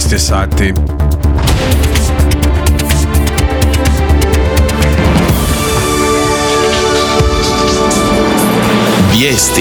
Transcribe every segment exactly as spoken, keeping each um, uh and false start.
devetnaest je sati. Vijesti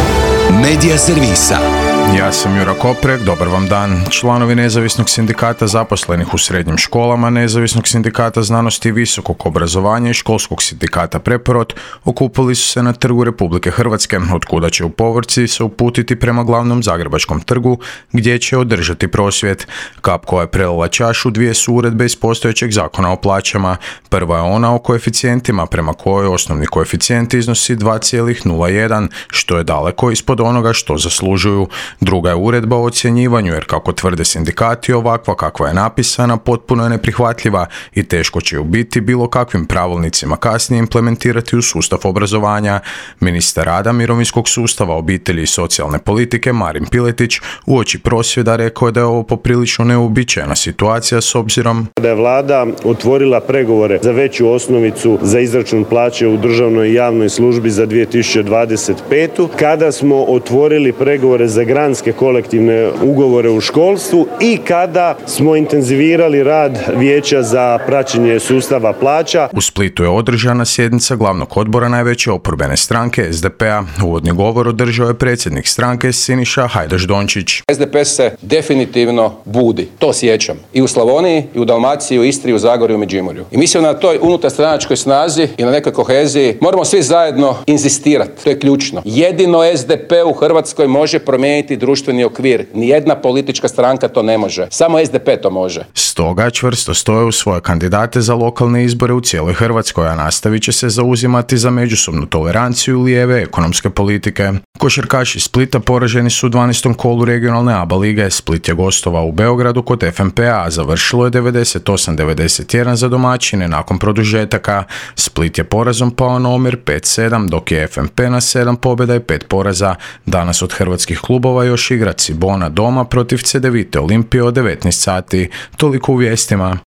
Medija servisa. Ja sam Jura Koprek, dobar vam dan. Članovi Nezavisnog sindikata zaposlenih u srednjim školama, Nezavisnog sindikata znanosti i visokog obrazovanja i Školskog sindikata Preporod okupili su se na Trgu Republike Hrvatske, otkuda će u povorci se uputiti prema glavnom Zagrebačkom trgu, gdje će održati prosvjed. Kap koja je prelila čašu dvije su uredbe iz postojećeg zakona o plaćama. Prva je ona o koeficijentima, prema kojoj osnovni koeficijent iznosi dva zarez nula jedan, što je daleko ispod onoga što zaslužuju. Druga je uredba o ocjenjivanju, jer kako tvrde sindikati, ovakva kakva je napisana potpuno je neprihvatljiva i teško će ju biti bilo kakvim pravilnicima kasnije implementirati u sustav obrazovanja. Ministar rada, mirovinskog sustava, obitelji i socijalne politike Marin Piletić uoči prosvjeda rekao je da je ovo poprilično neuobičajena situacija s obzirom da je vlada otvorila pregovore za veću osnovicu za izračun plaće u državnoj i javnoj službi za dvije tisuće dvadeset petu. Kada smo otvorili pregovore za granske kolektivne ugovore u školstvu i kada smo intenzivirali rad Vijeća za praćenje sustava plaća. U Splitu je održana sjednica glavnog odbora najveće oporbene stranke es de pe a. Uvodni govor održao je predsjednik stranke Siniša Hajdaš Dončić. es de pe se definitivno budi, to sjećam. I u Slavoniji, i u Dalmaciji, i u Istri, i u Zagorju, i u Međimurju. I mislim na toj unutarstranačkoj snazi i na nekoj koheziji moramo svi zajedno inzistirati. To je ključno. Jedino es de pe u Hrvatskoj može promijeniti društveni okvir. Nijedna politička stranka to ne može. Samo es de pe to može. Stoga čvrsto stoje u svoje kandidate za lokalne izbore u cijeloj Hrvatskoj, a nastavit će se zauzimati za međusobnu toleranciju lijeve ekonomske politike. Košarkaši iz Splita poraženi su u dvanaestom kolu regionalne A B A lige. Split je gostovao u Beogradu kod ef em pe a, a završilo je devedeset osam devedeset jedan za domaćine nakon produžetaka. Split je porazom pao na omjer pet sedam, dok je ef em pe na sedam pobjeda i pet poraza. Danas od hrvatskih klubova još igra Cibona doma protiv Cedevite Olimpije od devetnaest sati. Toliko u vijestima.